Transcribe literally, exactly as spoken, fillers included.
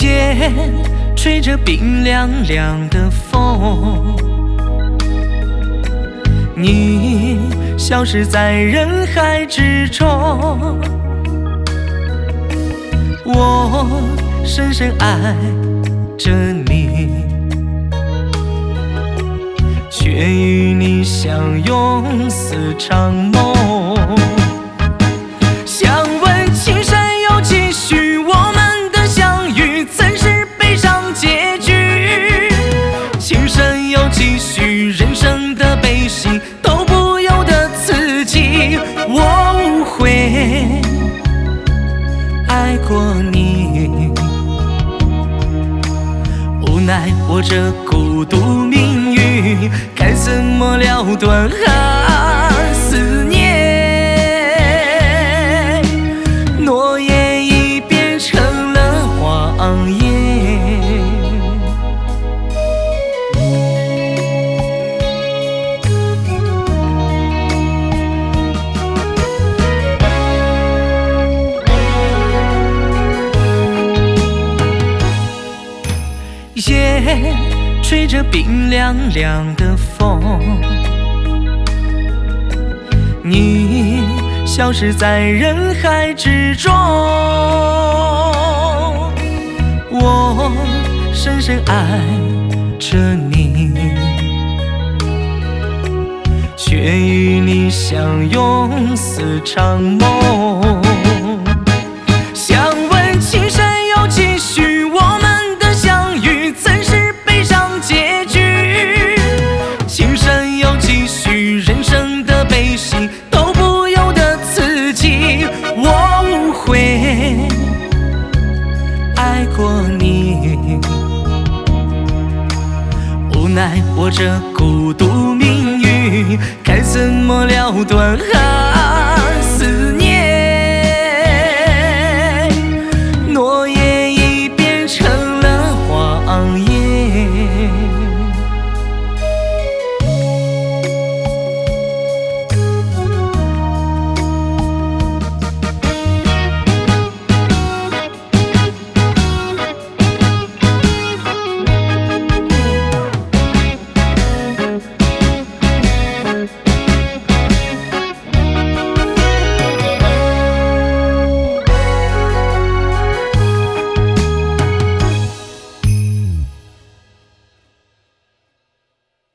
夜吹着冰凉凉的风，你消失在人海之中，我深深爱着你，却与你相拥似场梦。想问情深有几许？我们的相遇怎是悲伤结局？情深有几许？人生的悲喜都不由得自己。我无悔爱过你，无奈我这孤独命运，该怎么了断啊思念？诺言已变成了谎言。夜吹着冰凉凉的风，你消失在人海之中，我深深爱着你，却与你相拥似场梦。想问情深有几许？我们的相遇怎是悲伤结局？情深有几许？人生的悲喜都不由得自己。我无悔爱过你，无奈我这孤独命运，该怎么了断啊